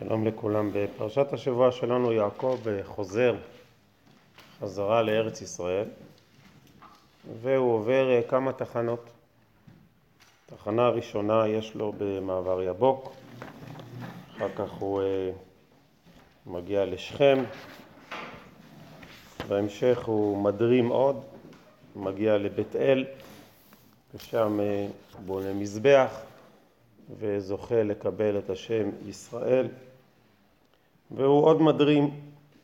שלום לכולם. בפרשת השבוע שלנו יעקב חוזר חזרה לארץ ישראל, והוא עובר כמה תחנות. תחנה הראשונה יש לו במעבר יבוק, אחר כך הוא מגיע לשכם, בהמשך הוא מדרים עוד, מגיע לבית אל, ושם בונה מזבח וזוכה לקבל את השם ישראל, והוא עוד מדרים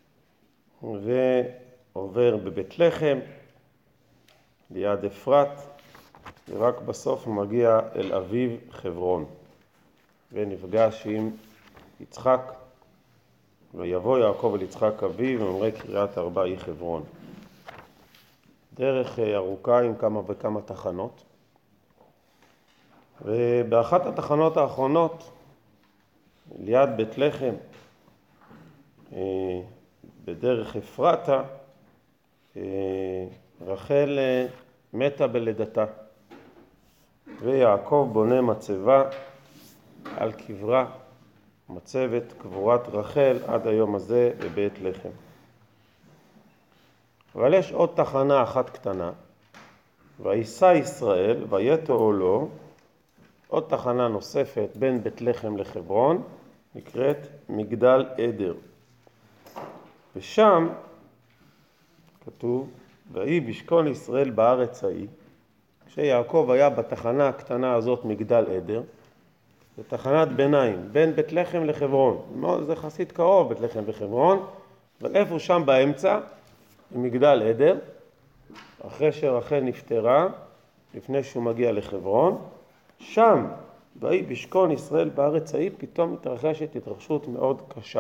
ועובר בבית לחם ליד אפרת, ורק בסוף הוא מגיע אל אביו חברון ונפגש עם יצחק, ויבוא יעקב אל יצחק אביו ואומרי קריאת ארבע היא חברון. דרך ארוכה עם כמה וכמה תחנות, ובאחת התחנות האחרונות ליד בית לחם בדרך אפרתה רחל מתה בלידתה, ויעקב בונה מצבה על קברה, מצבת קבורת רחל עד היום הזה בבית לחם. אבל יש עוד תחנה אחת קטנה, ויסע ישראל ויתו לו, עוד תחנה נוספת בין בית לחם לחברון, נקראת מגדל עדר. ושם כתוב, ויהי בשכון ישראל בארץ ההיא. כשיעקב היה בתחנה הקטנה הזאת מגדל עדר, זה תחנת ביניים, בין בית לחם לחברון. זה חסיד קרוב, בית לחם וחברון, אבל איפה שם באמצע? מגדל עדר, אחרי שרחל נפטרה, לפני שהוא מגיע לחברון, שם, ויהי בשכון ישראל בארץ ההיא, פתאום מתרחשת התרחשות מאוד קשה.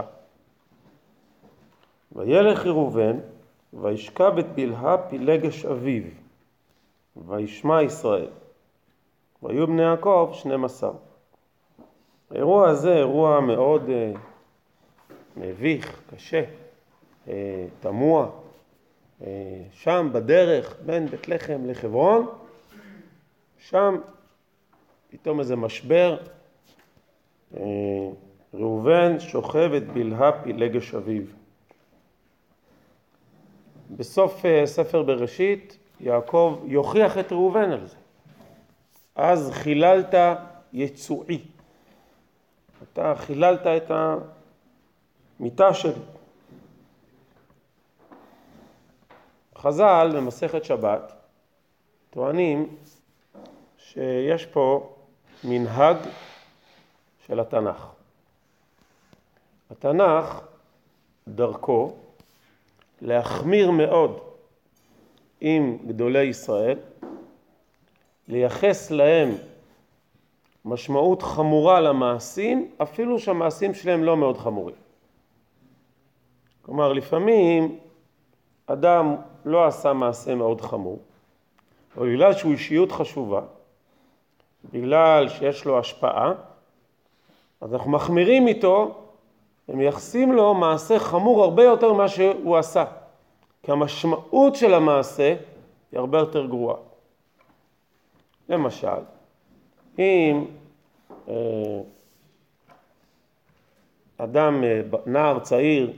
וילך ראובן, וישכב את בלהה פילגש אביו, וישמע ישראל. והיו בני יעקב 12. האירוע הזה אירוע מאוד מביך, קשה, תמוה. שם בדרך בין בית לחם לחברון, שם פתאום איזה משבר, ראובן שוכב את בלהה פילגש אביו. בסוף ספר בראשית יעקב יוכיח את ראובן על זה. אז חיללת יצואי, אתה חיללת את המיטה שלי. חז"ל במסכת שבת טוענים שיש פה מנהג של התנ"ך. התנ"ך דרכו להחמיר מאוד עם גדולי ישראל, לייחס להם משמעות חמורה למעשים, אפילו שהמעשים שלהם לא מאוד חמורים. כלומר, לפעמים אדם לא עשה מעשה מאוד חמור, אבל בגלל שהוא אישיות חשובה, בגלל שיש לו השפעה, אז אנחנו מחמירים איתו ומייחסים לו מעשה חמור הרבה יותר ממה שהוא עשה. כי המשמעות של המעשה היא הרבה יותר גרועה. למשל, אם אדם, נער צעיר,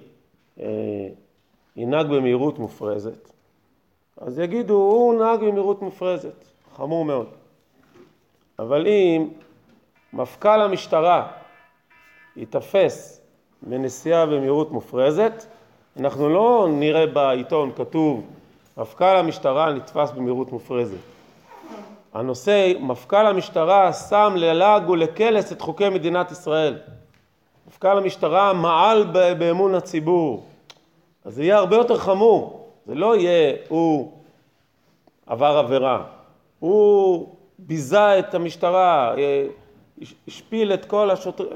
ינהג במהירות מופרזת, אז יגידו, הוא נהג במהירות מופרזת, חמור מאוד. אבל אם מפכ"ל המשטרה יתפס בנסיעה במהירות מופרזת, אנחנו לא נראה בעיתון כתוב, מפכ"ל המשטרה נתפס במהירות מופרזת. הנושא, מפכ"ל המשטרה שם ללעג ולקלס את חוקי מדינת ישראל. מפכ"ל המשטרה מעל באמון הציבור. אז זה יהיה הרבה יותר חמור. זה לא יהיה, הוא עבר עבירה. הוא ביזה את המשטרה, השפיל את כל השוטרים.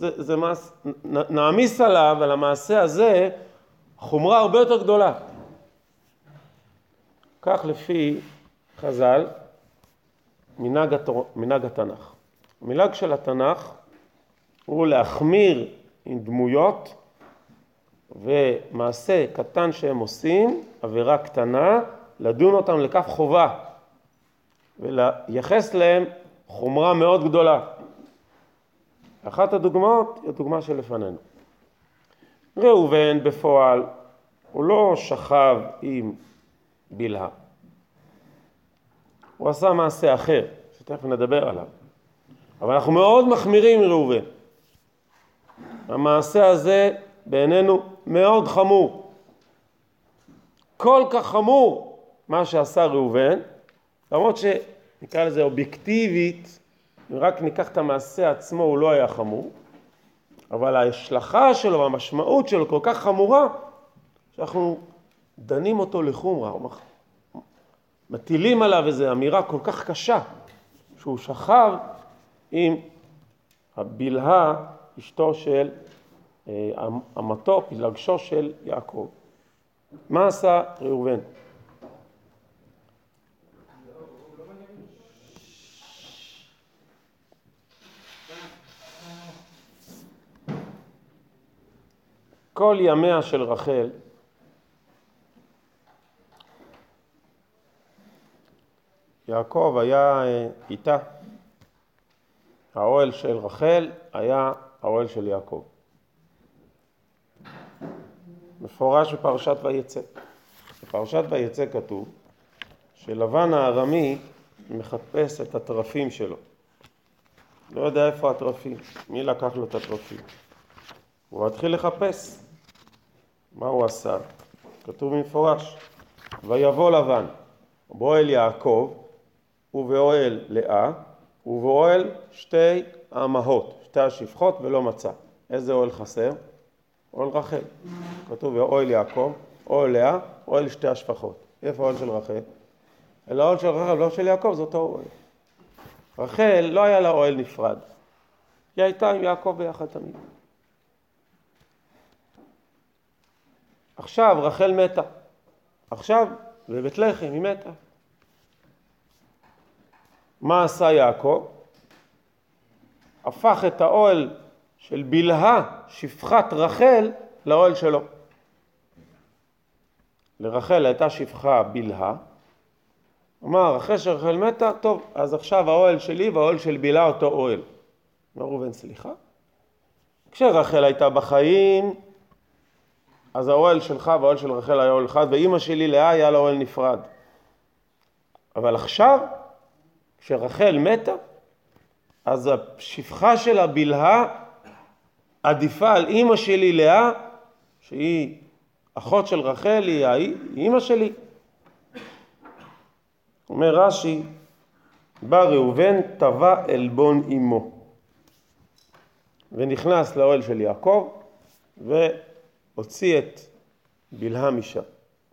נעמיס עליו, על המעשה הזה, חומרה הרבה יותר גדולה. כך לפי חז"ל, מנהג התנ"ך. המנהג של התנ"ך הוא להחמיר עם דמויות, ומעשה קטן שהם עושים, עבירה קטנה, לדון אותם לכף חובה, ולייחס להם חומרה מאוד גדולה. אחת הדוגמאות היא הדוגמה שלפנינו. ראובן בפועל הוא לא שכב עם בלהה. הוא עשה מעשה אחר, שתכף נדבר עליו. אבל אנחנו מאוד מחמירים עם ראובן. המעשה הזה בעינינו מאוד חמור. כל כך חמור מה שעשה ראובן, למרות שנקרא לזה אובייקטיבית, אם רק ניקח את המעשה עצמו הוא לא היה חמור, אבל ההשלכה שלו והמשמעות שלו כל כך חמורה, שאנחנו דנים אותו לחומרה, מטילים עליו איזו אמירה כל כך קשה, שהוא שכב עם הבלהה, אשתו של אמתו, פילגשו של יעקב. מה עשה ראובן? כל ימיה של רחל יעקב היה איתה. האוהל של רחל היה האוהל של יעקב. מפורש בפרשת ויצא. בפרשת ויצא כתוב שלבן הארמי מחפש את הטרפים שלו. לא יודע איפה הטרפים, מי לקח לו את הטרפים. הוא התחיל לחפש. מה הוא עשה? כתוב במפורש. ויבוא לבן באוהל יעקב ובאוהל לאה ובאוהל שתי האמהות, שתי השפחות, ולא מצא. איזה אוהל חסר? אוהל רחל. כתוב באוהל יעקב, אוהל לאה, אוהל שתי השפחות. איפה אוהל של רחל? אלא אוהל של רחל, לא של יעקב, זה אותו אוהל. רחל לא היה לה אוהל נפרד. היא הייתה עם יעקב ביחד תמיד. עכשיו רחל מתה. עכשיו בבית לחם היא מתה. מה עשה יעקב? הפך את האוהל של בלהה, שפחת רחל, לאוהל שלו. לרחל הייתה שפחה בלהה. אמר, אחרי שרחל מתה, טוב, אז עכשיו האוהל שלי והאוהל של בלהה אותו אוהל. אמר ראובן, סליחה? כשרחל הייתה בחיים, אז האוהל שלך והאוהל של רחל היה אוהל אחד, ואמא שלי לאה היה לה אוהל נפרד. אבל עכשיו, כשרחל מתה, אז השפחה של הבלהה עדיפה על אמא שלי לאה, שהיא אחות של רחל, היא אמא שלי. אומר רש"י, בא ראובן טבע עלבון אמו, ונכנס לאוהל של יעקב, והוציא את בלהה משם.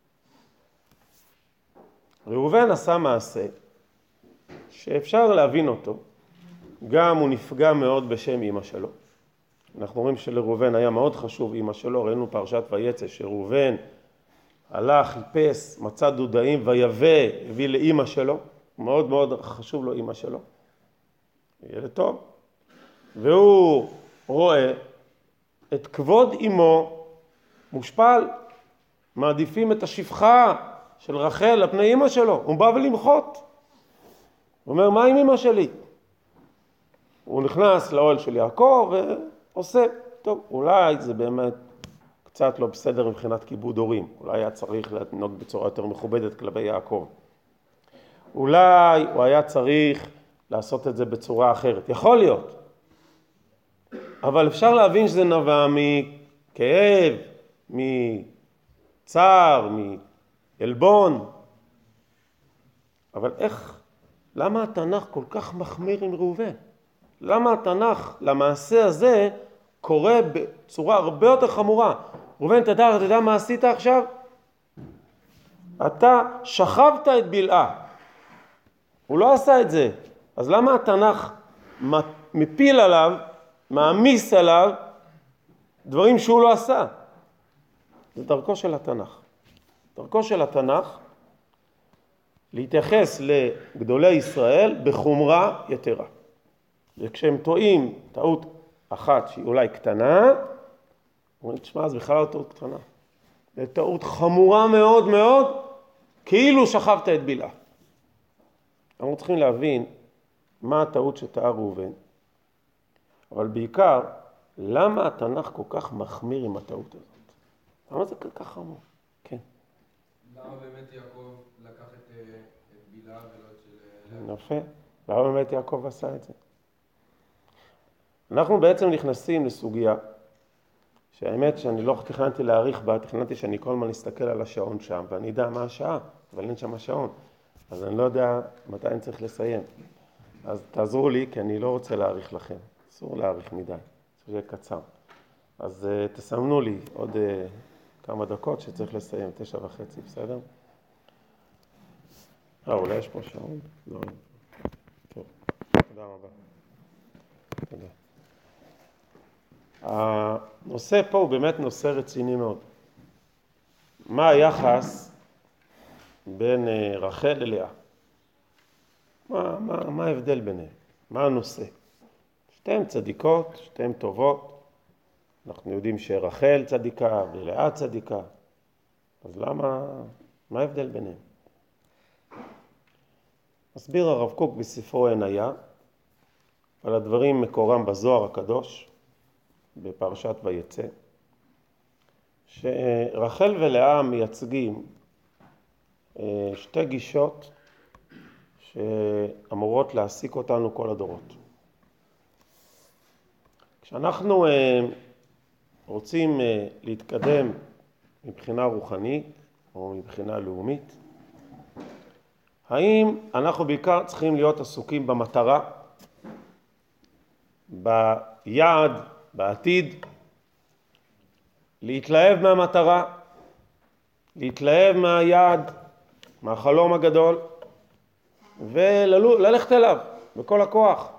ראובן עשה מעשה שאפשר להבין אותו, גם הוא נפגע מאוד בשם אמא שלו. אנחנו רואים שלראובן היה מאוד חשוב אמא שלו, ראינו פרשת ויצא שראובן הלך, חיפש, מצא דודאים ויבא, הביא לאמא שלו, מאוד מאוד חשוב לו אמא שלו. ילד טוב. והוא רואה את כבוד אמו מושפל, מעדיפים את השפחה של רחל לפני אמא שלו, הוא בא ולמחות. הוא אומר, מה עם אמא שלי? הוא נכנס לאוהל של יעקב ועושה, טוב, אולי זה באמת קצת לא בסדר מבחינת כיבוד הורים, אולי היה צריך לנהוג בצורה יותר מכובדת כלפי יעקב. אולי הוא היה צריך לעשות את זה בצורה אחרת, יכול להיות. אבל אפשר להבין שזה נבע מכאב, מצער, מעלבון. אבל איך, למה התנ"ך כל כך מחמיר עם ראובן? למה התנ"ך למעשה הזה קורה בצורה הרבה יותר חמורה? ראובן, אתה יודע מה עשית עכשיו? אתה שכבת את בלהה. הוא לא עשה את זה. אז למה התנ"ך מפיל עליו, מעמיס עליו, דברים שהוא לא עשה? זה דרכו של התנ"ך. דרכו של התנ"ך להתייחס לגדולי ישראל בחומרה יתרה. וכשהם טועים טעות אחת שהיא אולי קטנה, אומרים, תשמע, זה בכלל לא טעות קטנה. זה טעות חמורה מאוד מאוד, כאילו שכבת את בלהה. אנחנו צריכים להבין מה הטעות שטעה ראובן. אבל בעיקר, למה התנ"ך כל כך מחמיר עם הטעות הזאת? למה זה כל כך חמור? כן. למה באמת יעקב לקח את בלהה ולא את של... יפה. למה באמת יעקב עשה את זה? אנחנו בעצם נכנסים לסוגיה, שהאמת שאני לא תכננתי להאריך בה, תכננתי שאני כל הזמן אסתכל על השעון שם, ואני יודע מה השעה, אבל אין שם השעון. אז אני לא יודע מתי אני צריך לסיים. אז תעזרו לי, כי אני לא רוצה להאריך לכם. אסור להאריך מדי, זה קצר. אז תסמנו לי עוד כמה דקות שצריך לסיים, 9:30, בסדר? אולי יש פה שעון? לא. טוב, תודה רבה. תודה. הנושא פה הוא באמת נושא רציני מאוד. מה היחס בין רחל ללאה? מה ההבדל ביניהם? מה הנושא? שתיהן צדיקות, שתיהן טובות. אנחנו יודעים שרחל צדיקה ולאה צדיקה. אז מה ההבדל ביניהם? מסביר הרב קוק בספרו עניה, על הדברים מקורם בזוהר הקדוש, בפרשת ויצא, שרחל ולאה מייצגים שתי גישות שאמורות להעסיק אותנו כל הדורות. כשאנחנו רוצים להתקדם מבחינה רוחנית או מבחינה לאומית, האם אנחנו בעיקר צריכים להיות עסוקים במטרה, ביעד, בעתיד, להתלהב מהמטרה, להתלהב מהיעד, מהחלום הגדול, וללכת אליו בכל הכוח.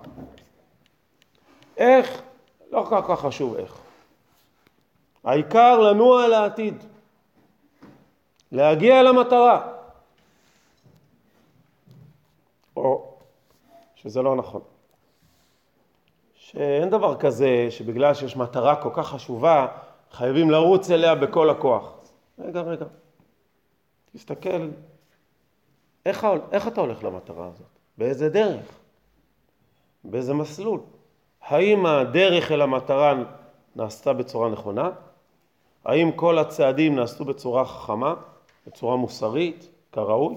איך? לא כל כך חשוב איך. העיקר לנוע אל העתיד, להגיע אל המטרה. או שזה לא נכון. שאין דבר כזה שבגלל שיש מטרה כל כך חשובה, חייבים לרוץ אליה בכל הכוח. רגע. תסתכל, איך אתה הולך למטרה הזאת? באיזה דרך? באיזה מסלול? האם הדרך אל המטרה נעשתה בצורה נכונה? האם כל הצעדים נעשו בצורה חכמה, בצורה מוסרית, כראוי?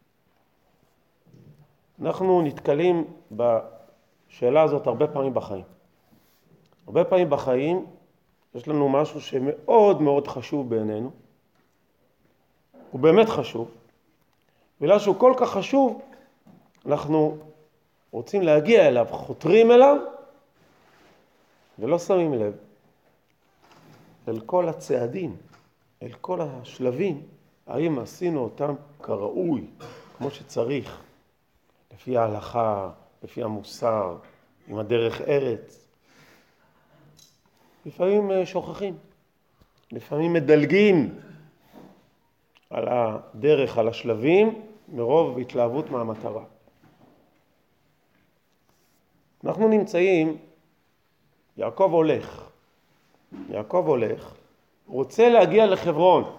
אנחנו נתקלים בשאלה הזאת הרבה פעמים בחיים. הרבה פעמים בחיים יש לנו משהו שמאוד מאוד חשוב בעינינו. הוא באמת חשוב. בגלל שהוא כל כך חשוב, אנחנו רוצים להגיע אליו, חותרים אליו, ולא שמים לב אל כל הצעדים, אל כל השלבים, האם עשינו אותם כראוי, כמו שצריך, לפי ההלכה, לפי המוסר, עם הדרך ארץ. לפעמים שוכחים, לפעמים מדלגים על הדרך, על השלבים, מרוב התלהבות מהמטרה. אנחנו נמצאים, יעקב הולך, רוצה להגיע לחברון.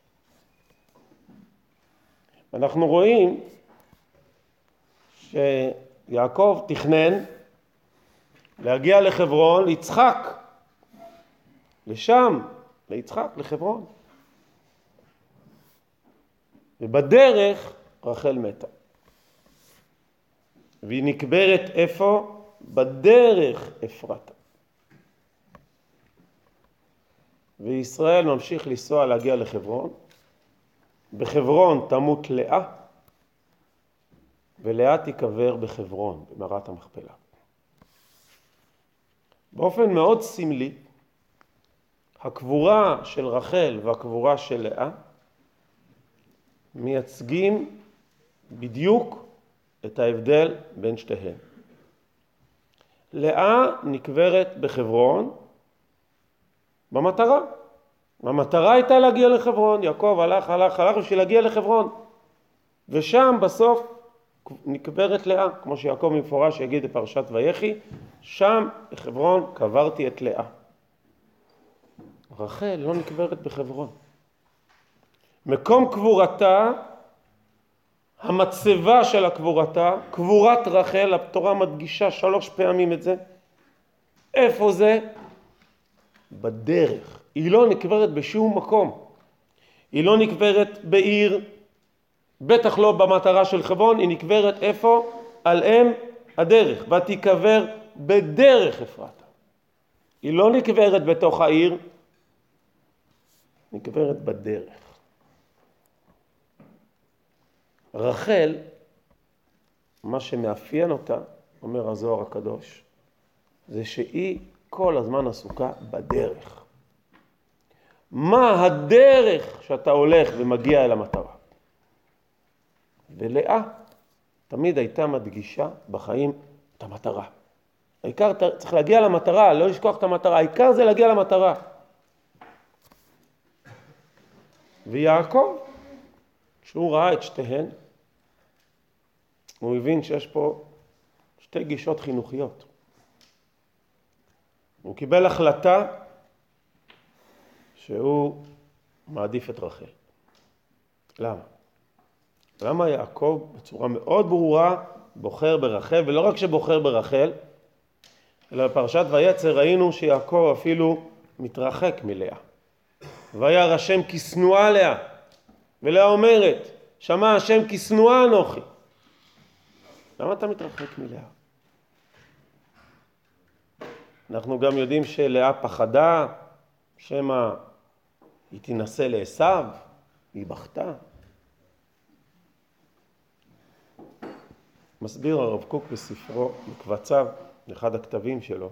אנחנו רואים שיעקב תכנן להגיע לחברון, ליצחק, לשם, ליצחק, לחברון. ובדרך רחל מתה. והיא נקברת איפה? בדרך אפרתה. וישראל ממשיך לנסוע להגיע לחברון. בחברון תמות לאה, ולאה תיקבר בחברון, במערת המכפלה. באופן מאוד סמלי, הקבורה של רחל והקבורה של לאה מייצגים בדיוק את ההבדל בין שתיהן. לאה נקברת בחברון במטרה. המטרה הייתה להגיע לחברון. יעקב הלך בשביל להגיע לחברון. ושם בסוף נקברת לאה, כמו שיעקב מפורש יגיד בפרשת ויחי, שם בחברון קברתי את לאה. רחל לא נקברת בחברון. מקום קבורתה, המצבה של הקבורתה, קבורת רחל, התורה מדגישה 3 פעמים את זה, איפה זה? בדרך. היא לא נקברת בשום מקום. היא לא נקברת בעיר, בטח לא במטרה של חברון, היא נקברת איפה? על אם הדרך. ותיקבר בדרך אפרתה. היא לא נקברת בתוך העיר, נקברת בדרך. רחל, מה שמאפיין אותה, אומר הזוהר הקדוש, זה שהיא כל הזמן עסוקה בדרך. מה הדרך שאתה הולך ומגיע אל המטרה? ולאה תמיד הייתה מדגישה בחיים את המטרה. העיקר צריך להגיע למטרה, לא לשכוח את המטרה, העיקר זה להגיע למטרה. ויעקב, כשהוא ראה את שתיהן, הוא הבין שיש פה שתי גישות חינוכיות. הוא קיבל החלטה שהוא מעדיף את רחל. למה? למה יעקב בצורה מאוד ברורה בוחר ברחל, ולא רק שבוחר ברחל, אלא בפרשת ויצר ראינו שיעקב אפילו מתרחק מלאה. וירא השם כי שנואה לאה, ולאה אומרת, שמע השם כי שנואה אנוכי. למה אתה מתרחק מלאה? אנחנו גם יודעים שלאה פחדה, שמא היא תנסה לעשיו, היא בכתה. מסביר הרב קוק בספרו, בקבציו, אחד הכתבים שלו,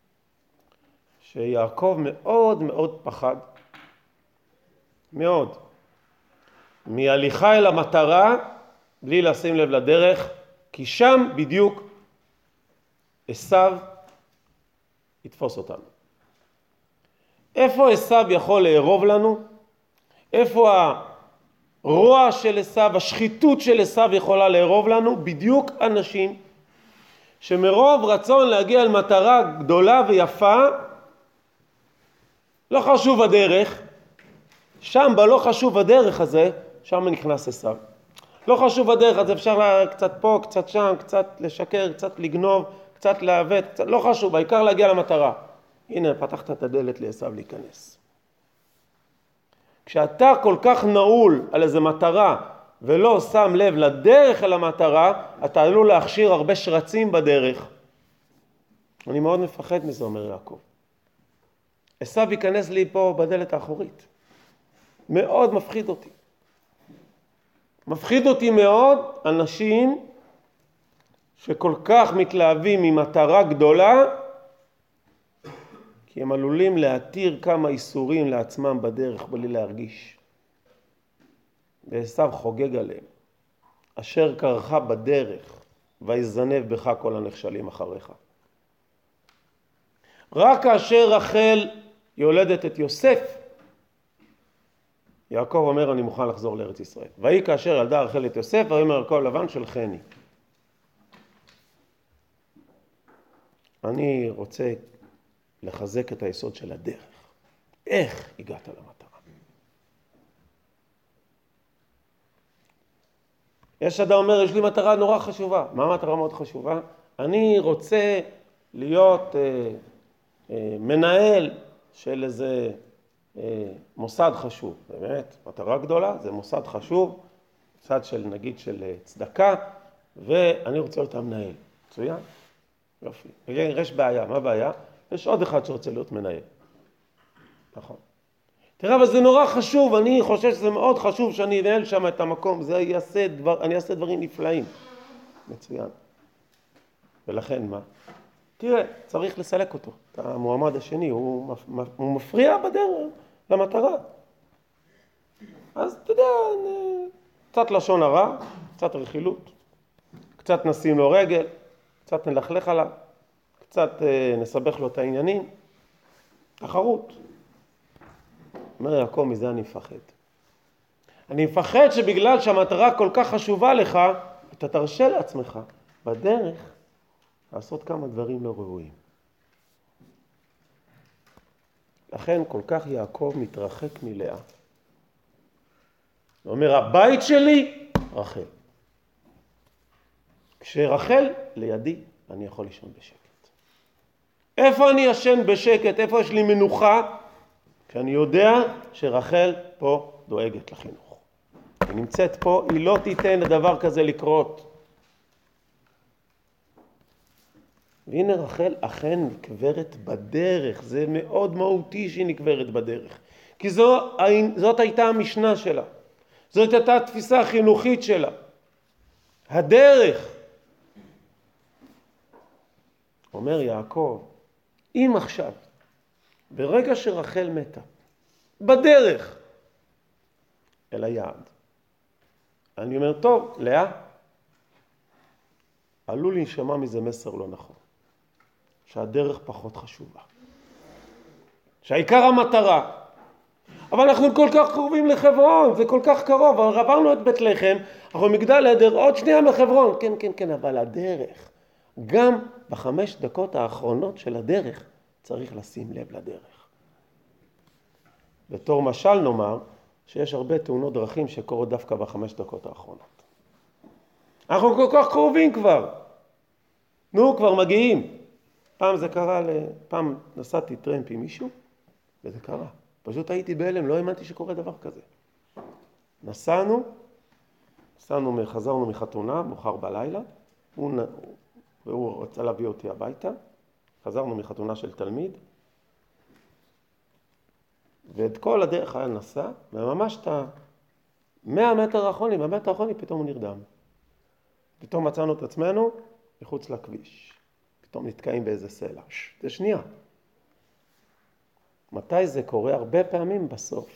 שיעקב מאוד מאוד פחד, מאוד, מהליכה אל המטרה בלי לשים לב לדרך, כי שם בדיוק עשיו יתפוס אותנו. איפה עשיו יכול לערוב לנו? איפה הרוע של עשיו, השחיתות של עשיו יכולה לערוב לנו? בדיוק אנשים שמרוב רצון להגיע אל מטרה גדולה ויפה, לא חשוב הדרך, שם בלא חשוב הדרך הזה, שם נכנס עשיו. לא חשוב הדרך, אז אפשר קצת פה, קצת שם, קצת לשקר, קצת לגנוב, קצת לעוות, קצת, לא חשוב, העיקר להגיע למטרה. הנה, פתחת את הדלת לעשיו להיכנס. כשאתה כל כך נעול על איזו מטרה ולא שם לב לדרך אל המטרה, אתה עלול להכשיר הרבה שרצים בדרך. אני מאוד מפחד מזה, אומר יעקב. עשיו ייכנס לי פה בדלת האחורית. מאוד מפחיד אותי. מפחיד אותי מאוד אנשים שכל כך מתלהבים ממטרה גדולה, כי הם עלולים להתיר כמה איסורים לעצמם בדרך בלי להרגיש. ועשיו חוגג עליהם. אשר קרך בדרך, ויזנב בך כל הנכשלים אחריך. רק כאשר רחל יולדת את יוסף, יעקב אומר, אני מוכן לחזור לארץ ישראל. והיא כאשר ילדה רחל את יוסף, ויאמר יעקב לבן שלחני. אני רוצה לחזק את היסוד של הדרך. איך הגעת למטרה? יש אדם אומר, יש לי מטרה נורא חשובה. מה המטרה מאוד חשובה? אני רוצה להיות מנהל של איזה מוסד חשוב. באמת, מטרה גדולה, זה מוסד חשוב, מוסד של נגיד של צדקה, ואני רוצה להיות המנהל. מצוין? יופי. יש בעיה, מה בעיה? יש עוד אחד שרוצה להיות מנהל. נכון. תראה, אבל זה נורא חשוב, אני חושב שזה מאוד חשוב שאני אנהל שם את המקום, אני אעשה דברים נפלאים. מצוין. ולכן מה? תראה, צריך לסלק אותו. המועמד השני, הוא מפריע בדרך למטרה. אז אתה יודע, קצת לשון הרע, קצת רכילות, קצת נשים לו רגל, קצת נלכלך עליו, קצת נסבך לו את העניינים. תחרות. אומר יעקב, מזה אני מפחד. אני מפחד שבגלל שהמטרה כל כך חשובה לך, אתה תרשה לעצמך בדרך לעשות כמה דברים לא ראויים. לכן כל כך יעקב מתרחק מלאה. הוא אומר, הבית שלי, רחל. כשרחל לידי, אני יכול לישון בשקט. איפה אני ישן בשקט? איפה יש לי מנוחה? כשאני יודע שרחל פה דואגת לחינוך. היא נמצאת פה, היא לא תיתן לדבר כזה לקרות. והנה רחל אכן נקברת בדרך, זה מאוד מהותי שהיא נקברת בדרך. כי זאת הייתה המשנה שלה, זאת הייתה התפיסה החינוכית שלה. הדרך. אומר יעקב, אם עכשיו, ברגע שרחל מתה, בדרך אל היעד, אני אומר, טוב, לאה, עלול להישמע מזה מסר לא נכון. שהדרך פחות חשובה. שהעיקר המטרה. אבל אנחנו כל כך קרובים לחברון, זה כל כך קרוב, אבל עברנו את בית לחם, אנחנו מגדל עדר, עוד שנייה מחברון. כן, כן, כן, אבל הדרך, גם ב5 דקות האחרונות של הדרך, צריך לשים לב לדרך. בתור משל נאמר, שיש הרבה תאונות דרכים שקורות דווקא ב5 דקות האחרונות. אנחנו כל כך קרובים כבר. נו, כבר מגיעים. פעם זה קרה, פעם נסעתי טרמפ עם מישהו, וזה קרה. פשוט הייתי בהלם, לא האמנתי שקורה דבר כזה. חזרנו מחתונה, מאוחר בלילה, והוא רצה להביא אותי הביתה, חזרנו מחתונה של תלמיד, ואת כל הדרך היה נסע, וממש את 100 מטר האחרונים, במטר האחרונים פתאום הוא נרדם. פתאום מצאנו את עצמנו מחוץ לכביש. פתאום נתקעים באיזה סלע. זה שנייה. מתי זה קורה? הרבה פעמים בסוף.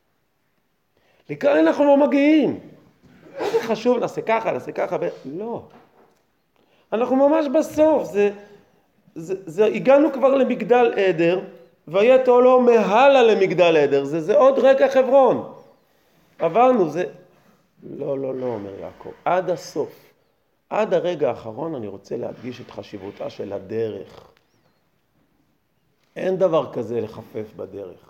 לכאן אנחנו לא מגיעים. זה חשוב, נעשה ככה. לא. אנחנו ממש בסוף. הגענו כבר למגדל עדר, ויהיה תועלו מהלה למגדל עדר. זה עוד רגע חברון. עברנו, זה... לא, אומר יעקב. עד הסוף. עד הרגע האחרון אני רוצה להדגיש את חשיבותה של הדרך. אין דבר כזה לחפף בדרך.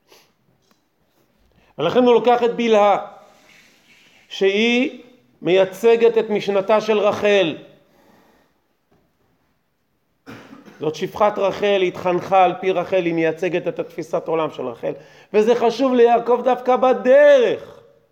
ולכן הוא לוקח את בלהה, שהיא מייצגת את משנתה של רחל. זאת שפחת רחל, היא התחנכה על פי רחל, היא מייצגת את התפיסת עולם של רחל. וזה חשוב ליעקב דווקא בדרך.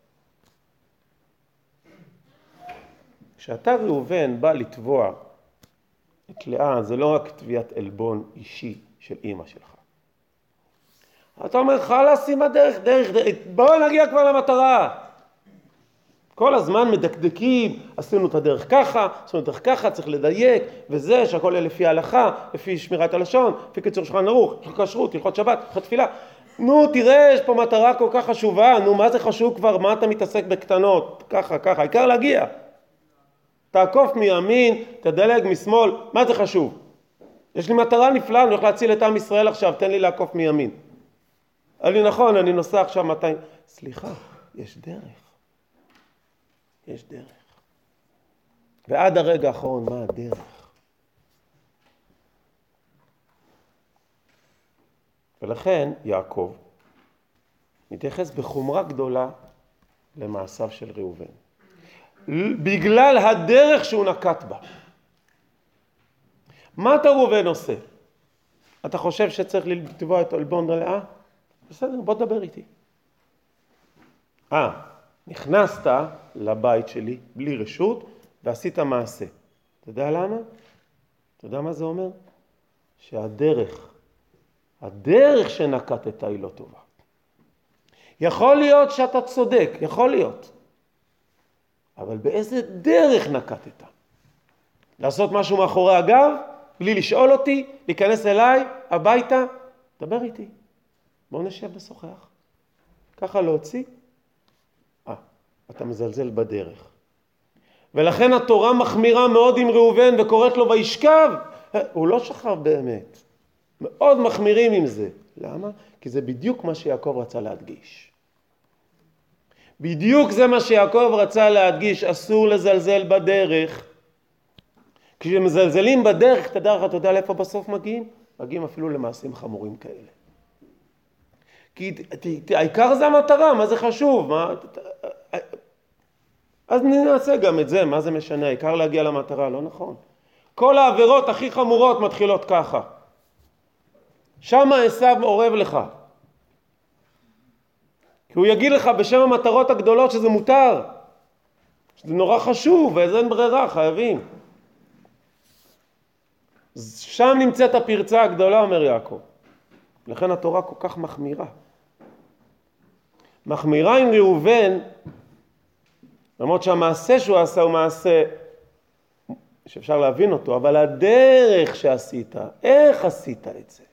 כשאתה ראובן בא לתבוע את לאה, זה לא רק תביעת עלבון אישי של אמא שלך. אתה אומר, חלאס עם הדרך, דרך, בואו נגיע כבר למטרה. כל הזמן מדקדקים, עשינו את הדרך ככה, צריך לדייק, וזה שהכל לפי ההלכה, לפי שמירת הלשון, לפי קיצור שולחן ערוך, הלכות כשרות, הלכות שבת, הלכות תפילה. נו, תראה, יש פה מטרה כל כך חשובה, נו, מה זה חשוב כבר, מה אתה מתעסק בקטנות, ככה, העיקר להגיע. תעקוף מימין, תדלג משמאל, מה זה חשוב? יש לי מטרה נפלאה, אני הולך להציל את עם ישראל עכשיו, תן לי לעקוף מימין. נכון, אני נוסע עכשיו 200. סליחה, יש דרך. ועד הרגע האחרון, מה הדרך? ולכן יעקב מתייחס בחומרה גדולה למעשיו של ראובן. בגלל הדרך שהוא נקט בה. מה אתה ראובן עושה? אתה חושב שצריך לתבוע את עלבון לאה? בסדר, בוא תדבר איתי. נכנסת לבית שלי בלי רשות ועשית מעשה. אתה יודע למה? אתה יודע מה זה אומר? שהדרך שנקטת היא לא טובה. יכול להיות שאתה צודק, יכול להיות. אבל באיזה דרך נקטת? לעשות משהו מאחורי הגב, בלי לשאול אותי, להיכנס אליי, הביתה? דבר איתי. בואו נשב לשוחח. ככה להוציא? אתה מזלזל בדרך. ולכן התורה מחמירה מאוד עם ראובן וקוראת לו וישכב. הוא לא שכב באמת. מאוד מחמירים עם זה. למה? כי זה בדיוק מה שיעקב רצה להדגיש. בדיוק זה מה שיעקב רצה להדגיש, אסור לזלזל בדרך. כשמזלזלים בדרך, אתה יודע לאיפה בסוף מגיעים? מגיעים אפילו למעשים חמורים כאלה. כי העיקר זה המטרה, מה זה חשוב? אז נעשה גם את זה, מה זה משנה? העיקר להגיע למטרה, לא נכון. כל העבירות הכי חמורות מתחילות ככה. שמה עשיו עורב לך. כי הוא יגיד לך בשם המטרות הגדולות שזה מותר. שזה נורא חשוב, וזה אין ברירה, חייבים. שם נמצאת הפרצה הגדולה, אומר יעקב. לכן התורה כל כך מחמירה. מחמירה עם ראובן, למרות שהמעשה שהוא עשה הוא מעשה שאפשר להבין אותו, אבל הדרך שעשית, איך עשית את זה?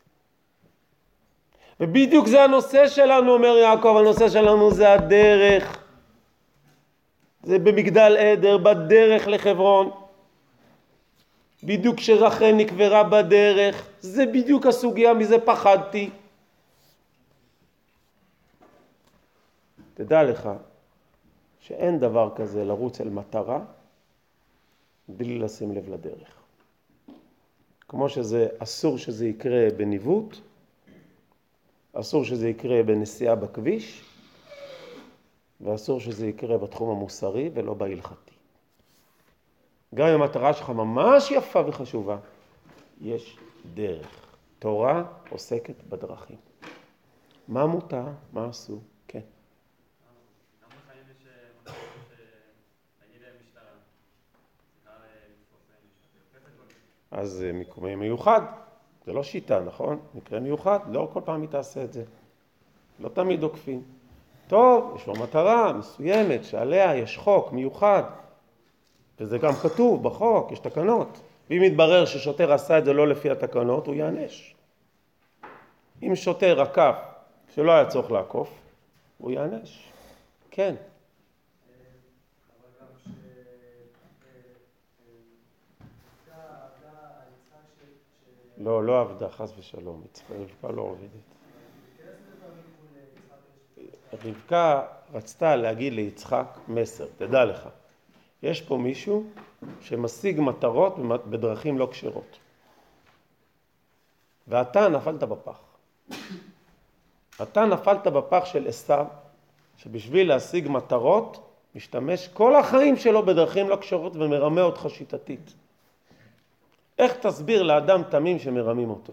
ובדיוק זה הנושא שלנו, אומר יעקב, הנושא שלנו זה הדרך. זה במגדל עדר, בדרך לחברון. בדיוק שרחל נקברה בדרך, זה בדיוק הסוגיה, מזה פחדתי. תדע לך שאין דבר כזה לרוץ אל מטרה בלי לשים לב לדרך. כמו שזה אסור שזה יקרה בניווט, אסור שזה יקרה בנסיעה בכביש, ואסור שזה יקרה בתחום המוסרי ולא בהלכתי. גם אם המטרה שלך ממש יפה וחשובה, יש דרך. תורה עוסקת בדרכים. מה מותר? מה אסור? כן. גם בחיים יש מטרות שנגיד משטרה. אז זה מקרה מיוחד. זה לא שיטה, נכון? מקרה מיוחד. לא כל פעם היא תעשה את זה. לא תמיד עוקפים. טוב, יש לו מטרה מסוימת שעליה יש חוק מיוחד. וזה גם כתוב בחוק, יש תקנות. ואם יתברר ששוטר עשה את זה לא לפי התקנות, הוא יענש. אם שוטר עקף שלא היה צורך לעקוף, הוא יענש. כן. אבל גם לא עבדה, חס ושלום. רבקה לא עובדת. רבקה רצתה להגיד ליצחק מסר, תדע לך. יש פה מישהו שמשיג מטרות בדרכים לא כשרות. ואתה נפלת בפח. אתה נפלת בפח של עשיו, שבשביל להשיג מטרות, משתמש כל החיים שלו בדרכים לא כשרות ומרמה אותך שיטתית. איך תסביר לאדם תמים שמרמים אותו?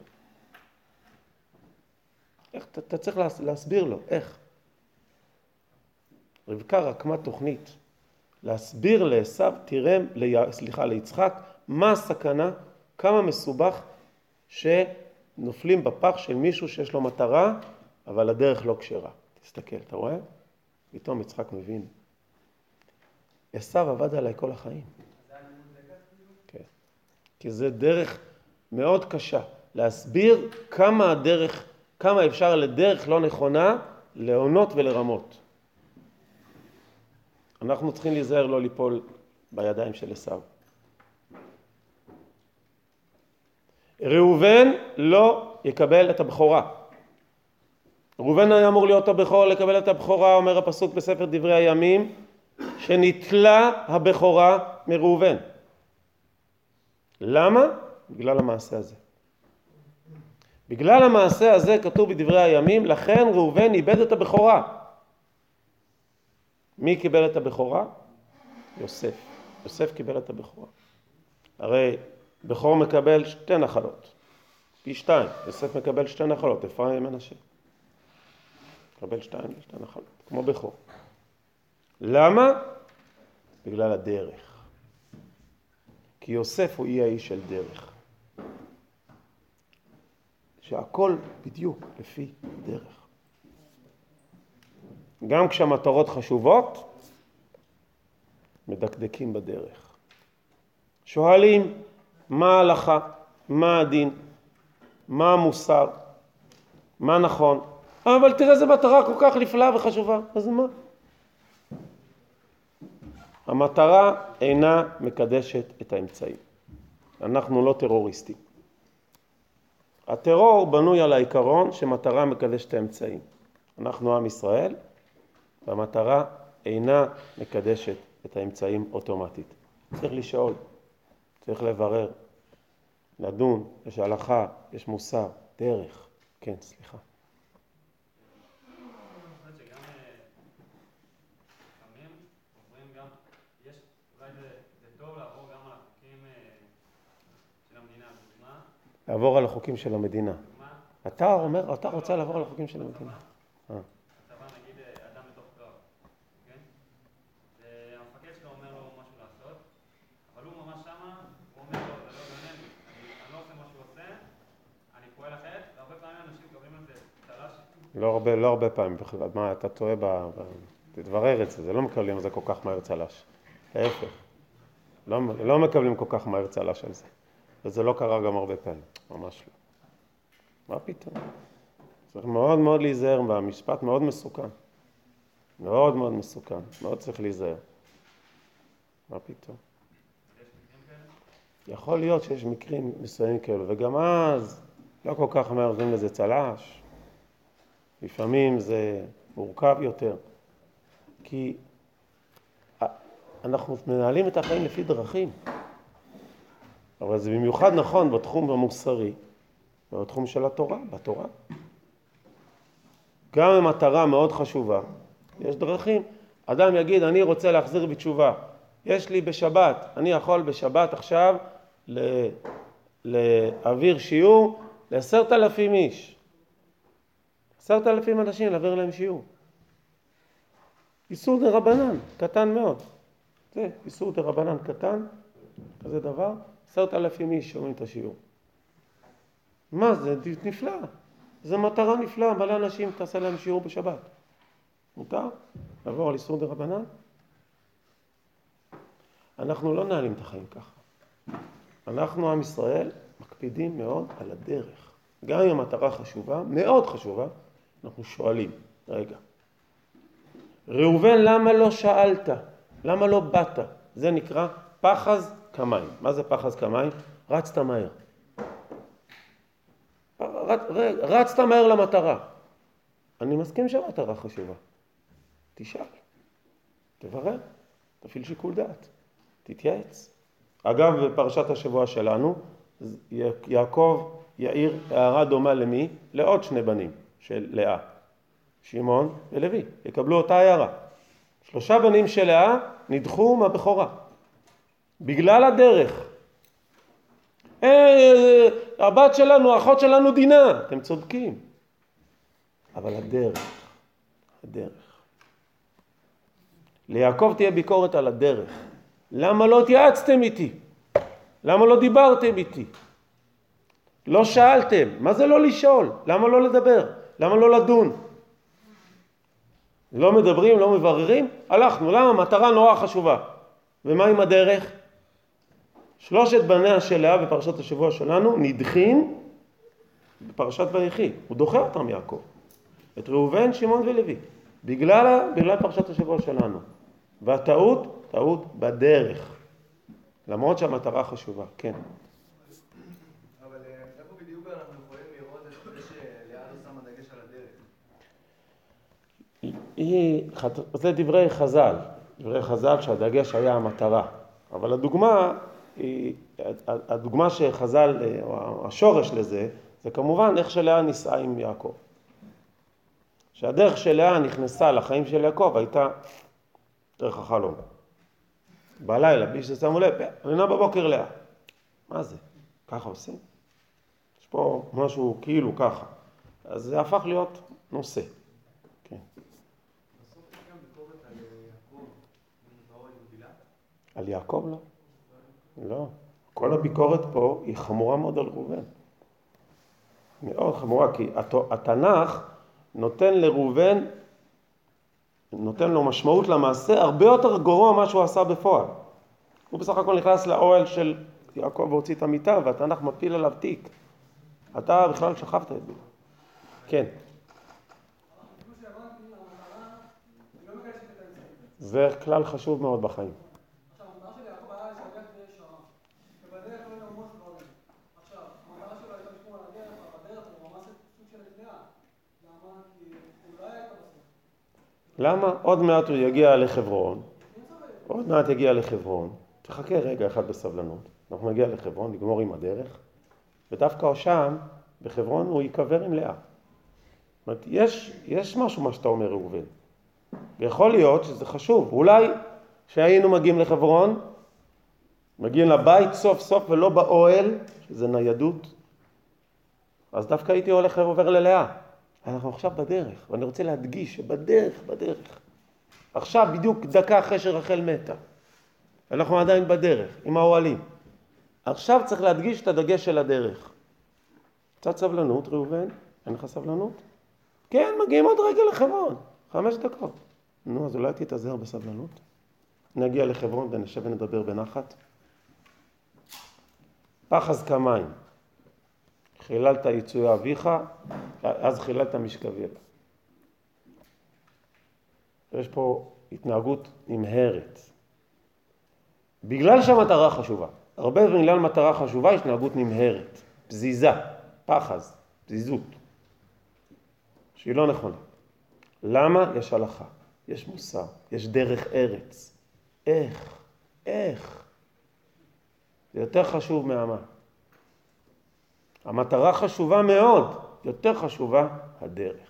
איך אתה צריך להסביר לו? איך? רבקה רקמה תוכנית. להסביר לעשיו, ליצחק, מה הסכנה, כמה מסובך שנופלים בפח של מישהו שיש לו מטרה, אבל הדרך לא כשרה. תסתכל, אתה רואה? פתאום יצחק מבין. עשיו עבד עליי כל החיים. כן. כי זה דרך מאוד קשה. להסביר כמה אפשר לדרך לא נכונה, לעונות ולרמות. אנחנו צריכים להיזהר לא ליפול בידיים של עשיו. ראובן לא יקבל את הבכורה. ראובן היה אמור להיות הבכור, לקבל את הבכורה, אומר הפסוק בספר דברי הימים, שנטלה הבכורה מראובן. למה? בגלל המעשה הזה. בגלל המעשה הזה כתוב בדברי הימים, לכן ראובן איבד את הבכורה. מי קיבל את הבכורה? יוסף. יוסף קיבל את הבכורה. הרי בכור מקבל 2 נחלות. פי 2. יוסף מקבל 2 נחלות. אפרים ומנשה. מקבל 2 נחלות. כמו בכור. למה? בגלל הדרך. כי יוסף הוא יהיה האיש של דרך. שהכל בדיוק לפי דרך. גם כשהמטרות חשובות, מדקדקים בדרך. שואלים מה ההלכה, מה הדין, מה המוסר, מה נכון. אבל תראה, זו מטרה כל כך נפלאה וחשובה. אז מה? המטרה אינה מקדשת את האמצעים. אנחנו לא טרוריסטים. הטרור בנוי על העיקרון שמטרה מקדשת את האמצעים. אנחנו עם ישראל, והמטרה אינה מקדשת את האמצעים אוטומטית. צריך לשאול, צריך לברר, לדון, יש הלכה, יש מוסר, דרך. כן, סליחה. לעבור על החוקים של המדינה. אתה אומר, אתה רוצה לעבור על החוקים של המדינה. הצבא נגיד אדם בתוך קרב, כן? והמפקד שלו אומר לו משהו לעשות, אבל הוא ממש שמה, הוא אומר לו, זה לא מעניין, אני לא עושה מה שהוא עושה, אני פועל אחרת, והרבה פעמים אנשים מקבלים על זה צל"ש. לא הרבה פעמים בכלל. מה, אתה טועה תתברר את זה, זה לא מקבלים על זה כל כך מהר צל"ש. להפך. לא מקבלים כל כך מהר צל"ש על זה. וזה לא קרה גם הרבה פעמים, ממש לא. מה פתאום? צריך מאוד מאוד להיזהר, והמשפט מאוד מסוכן. מאוד מאוד מסוכן, מאוד צריך להיזהר. מה פתאום? יכול להיות שיש מקרים מסוימים כאלו, וגם אז לא כל כך מהר נותנים לזה צל"ש. לפעמים זה מורכב יותר. כי אנחנו מנהלים את החיים לפי דרכים. אבל זה במיוחד נכון בתחום המוסרי, ובתחום של התורה, בתורה. גם המטרה מאוד חשובה, יש דרכים. אדם יגיד, אני רוצה להחזיר בתשובה. יש לי בשבת, אני יכול בשבת עכשיו להעביר שיעור ל10,000 איש. 10,000 אנשים להעביר להם שיעור. איסור דרבנן, קטן מאוד. זה איסור דרבנן קטן, כזה דבר. 10,000 איש שומעים את השיעור. מה זה? נפלא. זו מטרה נפלאה. מלא אנשים תעשה להם שיעור בשבת. מותר? לעבור על איסור דרבנן? אנחנו לא נעלים את החיים ככה. אנחנו, עם ישראל, מקפידים מאוד על הדרך. גם אם המטרה חשובה, מאוד חשובה, אנחנו שואלים, רגע, ראובן, למה לא שאלת? למה לא באת? זה נקרא פחז כמים. מה זה פחז כמים? רצת מהר. רצת מהר למטרה. אני מסכים שהמטרה חשובה. תשאל, תברר, תפעיל שיקול דעת, תתייעץ. אגב, בפרשת השבוע שלנו, יעקב יאיר הערה דומה למי? לעוד 2 בנים של לאה, שמעון ולוי, יקבלו אותה הערה. 3 בנים של לאה נדחו מהבכורה, בגלל הדרך. הבת שלנו, האחות שלנו דינה. אתם צודקים. אבל הדרך. ליעקב תהיה ביקורת על הדרך. למה לא התייעצתם איתי? למה לא דיברתם איתי? לא שאלתם. מה זה לא לשאול? למה לא לדבר? למה לא לדון? לא מדברים, לא מבררים? הלכנו. למה? מטרה נורא חשובה. ומה עם הדרך? 3 בניה של לאה בפרשת השבוע שלנו נדחים בפרשת ויחי. הוא דוחה אותם יעקב. את ראובן, שמעון ולוי. בגלל פרשת השבוע שלנו. והטעות, טעות בדרך. למרות שהמטרה חשובה. כן. אבל איפה בדיוק אנחנו יכולים לראות את זה שלאה לא שמה דגש על הדרך? זה דברי חז"ל. דברי חז"ל שהדגש היה המטרה. אבל הדוגמה שחז"ל, או השורש לזה, זה כמובן איך שלאה נישאה עם יעקב. שהדרך שלאה נכנסה לחיים של יעקב הייתה דרך החלום. בלילה, בלי ששמו לב, עונה בבוקר לאה. מה זה? ככה עושים? יש פה משהו כאילו ככה. אז זה הפך להיות נושא. כן. בסוף יש גם ביקורת על יעקב, מבואו עם בילה? על יעקב לא. לא. כל הביקורת פה היא חמורה מאוד על ראובן. מאוד חמורה, כי התנ"ך נותן לראובן, נותן לו משמעות למעשה הרבה יותר גרוע מה שהוא עשה בפועל. הוא בסך הכל נכנס לאוהל של יעקב והוציא את המיטה, והתנ"ך מפיל עליו תיק. אתה בכלל שכבת את זה. כן. זה כלל חשוב מאוד בחיים. למה? עוד מעט הוא יגיע לחברון. עוד מעט יגיע לחברון. תחכה רגע אחד בסבלנות. אנחנו נגיע לחברון, נגמור עם הדרך. ודווקא שם, בחברון, הוא יקבר עם לאה. זאת אומרת, יש משהו מה שאתה אומר, ראובן. ויכול להיות שזה חשוב. אולי שהיינו מגיעים לחברון, מגיעים לבית סוף סוף ולא באוהל, שזה ניידות. אז דווקא הייתי הולך עובר ללאה. אנחנו עכשיו בדרך, ואני רוצה להדגיש שבדרך. עכשיו בדיוק דקה אחרי שרחל מתה. אנחנו עדיין בדרך, עם האוהלים. עכשיו צריך להדגיש את הדגש של הדרך. קצת סבלנות, ראובן? אין לך סבלנות? כן, מגיעים עוד רגע לחברון. 5 דקות. נו, אז אולי תתאזר בסבלנות. נגיע לחברון ונשב ונדבר בנחת. פחז כמים. חיללת יצויה אביך, אז חיללת משכביה. יש פה התנהגות נמהרת. בגלל שהמטרה חשובה. הרבה בגלל מטרה חשובה יש התנהגות נמהרת. פזיזה, פחז, פזיזות. שהיא לא נכונה. למה? יש הלכה, יש מוסר, יש דרך ארץ. איך? זה יותר חשוב מהמה. המטרה חשובה מאוד, יותר חשובה הדרך.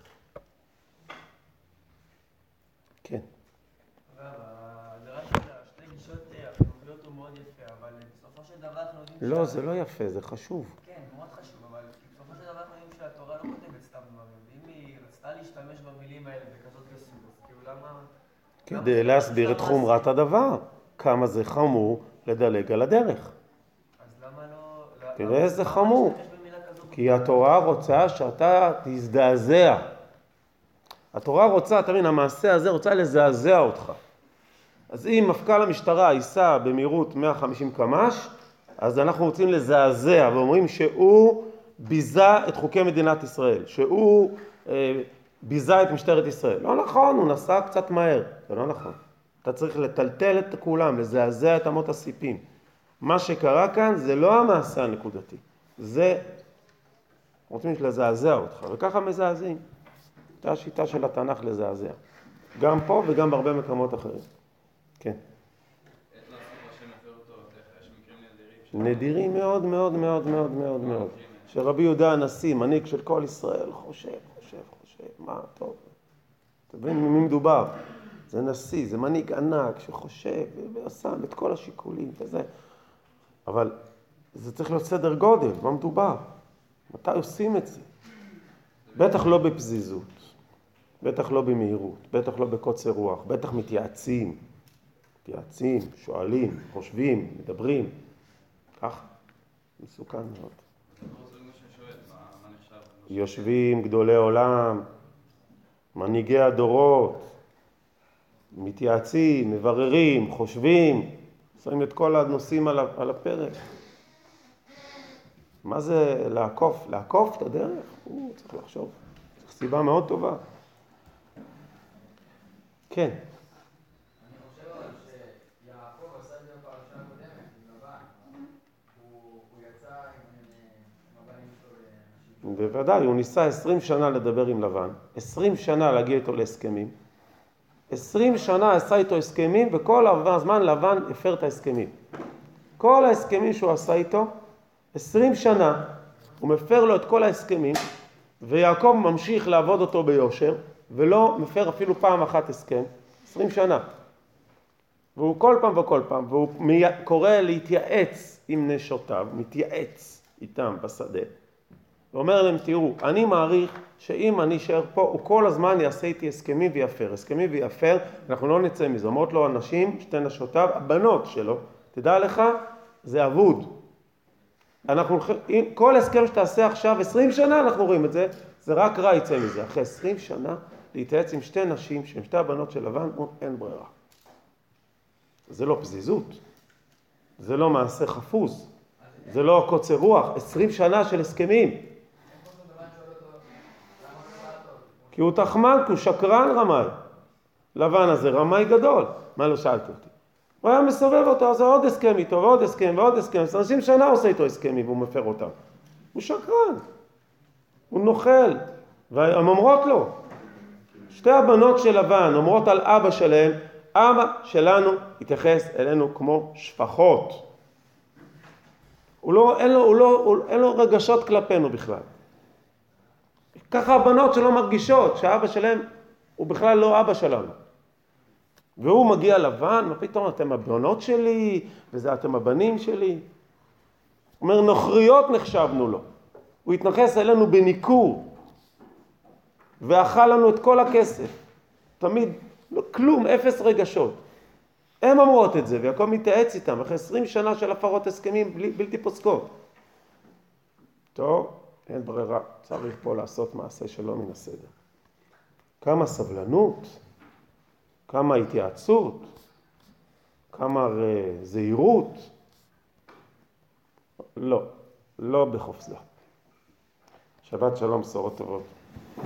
כן. ההגדרה של השתי גישות החיוביות הוא מאוד יפה, אבל בסופו של דבר אנחנו יודעים... לא, זה לא יפה, זה חשוב. כן, מאוד חשוב, אבל בסופו של דבר אנחנו יודעים שהתורה לא כותבת סתם דברים, ואם היא רצתה להשתמש במילים האלה בכזאת גסות, אז כאילו למה... כדי להסביר את חומרת הדבר, כמה זה חמור לדלג על הדרך. אז למה לא... תראה איזה חמור. כי התורה רוצה שאתה תזדעזע. התורה רוצה, תבין, המעשה הזה רוצה לזעזע אותך. אז אם מפכ"ל המשטרה ייסע במהירות 150 קמ"ש, אז אנחנו רוצים לזעזע, ואומרים שהוא ביזה את חוקי מדינת ישראל, שהוא ביזה את משטרת ישראל. לא נכון, הוא נסע קצת מהר, זה לא נכון. אתה צריך לטלטל את כולם, לזעזע את אמות הסיפים. מה שקרה כאן זה לא המעשה הנקודתי, זה רוצים לזעזע אותך, וככה מזעזעים. זו השיטה של התנ"ך לזעזע. גם פה וגם בהרבה מקומות אחרים. כן. נדירים מאוד מאוד מאוד מאוד מאוד מאוד. שרבי יהודה הנשיא, מנהיג של כל ישראל, חושב, מה טוב. אתה מבין ממי מדובר? זה נשיא, זה מנהיג ענק שחושב ועשה את כל השיקולים וזה. אבל זה צריך להיות סדר גודל, מה מדובר? מתי עושים את זה? בטח לא בפזיזות, בטח לא במהירות, בטח לא בקוצר רוח, בטח מתייעצים, שואלים, חושבים, מדברים. ככה, מסוכן מאוד. יושבים גדולי עולם, מנהיגי הדורות, מתייעצים, מבררים, חושבים, שמים את כל הנושאים על הפרק. מה זה לעקוף? לעקוף את הדרך? צריך לחשוב. צריך סיבה מאוד טובה. כן. אני חושב אבל שיעקב עשה את זה בפרשה הקודמת, עם לבן. הוא יצא עם הבנים שלו לאנשים. בוודאי, הוא ניסה 20 שנה לדבר עם לבן, 20 שנה להגיע איתו להסכמים, 20 שנה עשה איתו הסכמים, וכל הזמן לבן הפר את ההסכמים. כל ההסכמים שהוא עשה איתו, 20 שנה, הוא מפר לו את כל ההסכמים, ויעקב ממשיך לעבוד אותו ביושר, ולא מפר אפילו פעם אחת הסכם, 20 שנה. והוא כל פעם, והוא קורא להתייעץ עם נשותיו, מתייעץ איתם בשדה. ואומר להם, תראו, אני מעריך שאם אני אשאר פה, הוא כל הזמן יעשה איתי הסכמים ויפר, אנחנו לא נצא מזה. אומרות לו אנשים, 2 נשותיו, הבנות שלו, תדע לך, זה אבוד. כל הסכם שתעשה עכשיו, 20 שנה אנחנו רואים את זה, זה רק רע יצא מזה. אחרי 20 שנה, להתייעץ עם 2 נשים, שהן 2 הבנות של לבן, אין ברירה. זה לא פזיזות, זה לא מעשה חפוז, זה לא קוצר רוח, 20 שנה של הסכמים. כי הוא תחמן, כי הוא שקרן רמאי. לבן הזה רמאי גדול. מה לא שאלת אותי? הוא היה מסובב אותו, אז עוד הסכם איתו, ועוד הסכם. 30 שנה עושה איתו הסכמים והוא מפר אותם. הוא שקרן. הוא נוכל. והן אומרות לו, 2 הבנות של לבן אומרות על אבא שלהם, אבא שלנו התייחס אלינו כמו שפחות. אין לו רגשות כלפינו בכלל. ככה הבנות שלו מרגישות שהאבא שלהם הוא בכלל לא אבא שלנו. והוא מגיע לבן, מה פתאום אתם הבנות שלי, וזה אתם הבנים שלי. הוא אומר, נוכריות נחשבנו לו. הוא התנחס אלינו בניקור, ואכל לנו את כל הכסף. תמיד, לא, כלום, אפס רגשות. הם אמרות את זה, ויעקב מתייעץ איתם, אחרי 20 שנה של הפרות הסכמים בלתי פוסקות. טוב, אין ברירה, צריך פה לעשות מעשה שלא מן הסדר. כמה סבלנות, כמה התייעצות, כמה זהירות. לא, לא בחופזה. שבת שלום, בשורות טובות.